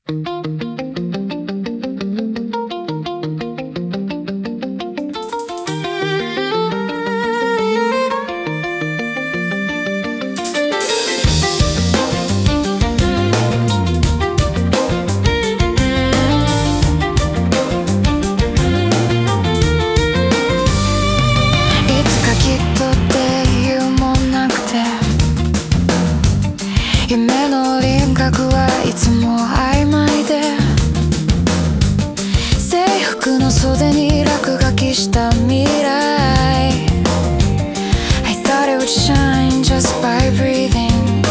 夢の輪郭はいつも曖昧で、制服の袖に落書きした未来。 I thought it would shine just by breathing。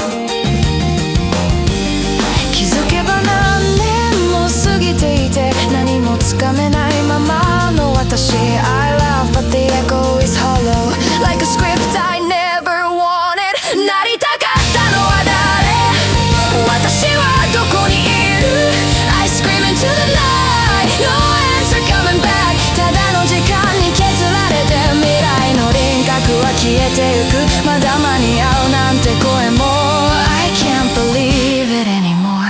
気づけば何年も過ぎていて、何もつかめないままの私。 I love but the echo is hollow like a script I never wanted。 なりたかったのは私はどこにいる？ I scream into the night No answer coming back。 ただの時間に削られて、未来の輪郭は消えてゆく。まだ間に合うなんて声も I can't believe it anymore。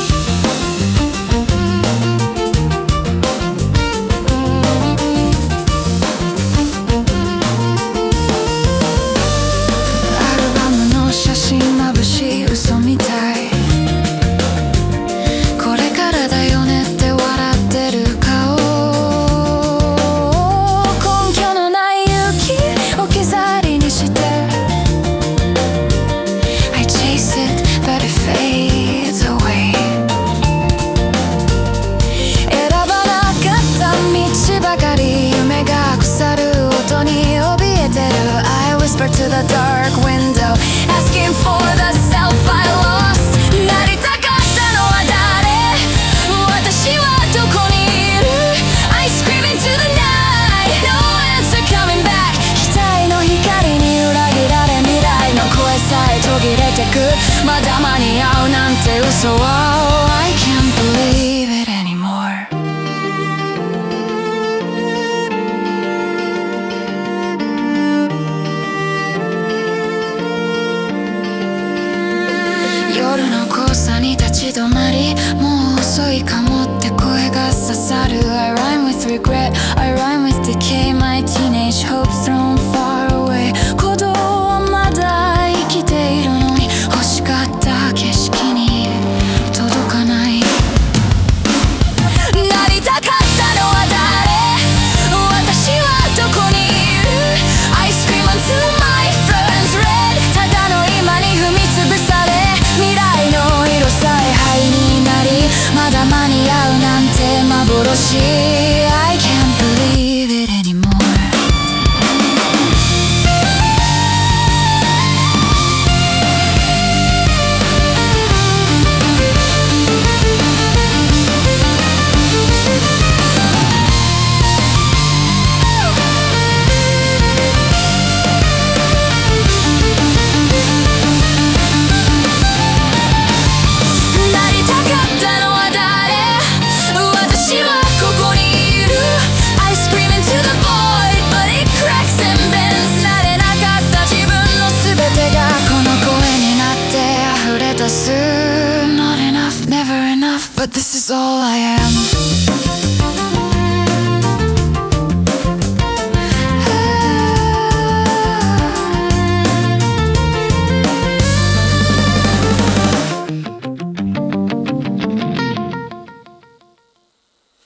アルバムの写真眩しい嘘みたい。To the dark window asking for the self I lost。 なりたかったのは誰？私はどこにいる？ I scream into the night No answer coming back。 期待の光に裏切られ、未来の声さえ途切れてく。まだ間に合うなんて嘘は I can't believe it anymore。夜の交差に立ち止まり、もう遅いかもって声が刺さる。 I rhyme with regret, I rhyme with decay。 My teenage hope thrown far away。 鼓動はまだ生きているのに、欲しかった景色に届かない。なりたかったのは誰？私はどこにいる？ I scream until my friends red。 ただの今に踏みつぶされ、未来の色さえ灰になり、まだ間に合うなんて幻。 I can't believe it anymore。 Not enough, never enough, but this is all I am。